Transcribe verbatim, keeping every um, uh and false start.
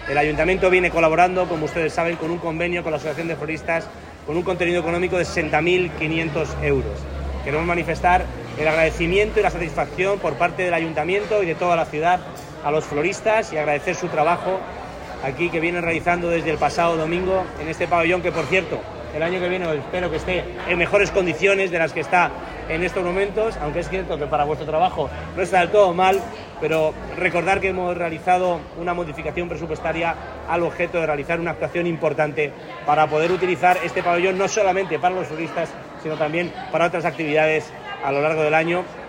El Ayuntamiento viene colaborando, como ustedes saben, con un convenio con la Asociación de Floristas, con un contenido económico de sesenta mil quinientos euros. Queremos manifestar el agradecimiento y la satisfacción por parte del Ayuntamiento y de toda la ciudad a los floristas y agradecer su trabajo aquí que vienen realizando desde el pasado domingo en este pabellón que, por cierto, el año que viene espero que esté en mejores condiciones de las que está en estos momentos, aunque es cierto que para vuestro trabajo no está del todo mal, pero recordar que hemos realizado una modificación presupuestaria al objeto de realizar una actuación importante para poder utilizar este pabellón no solamente para los floristas, sino también para otras actividades a lo largo del año.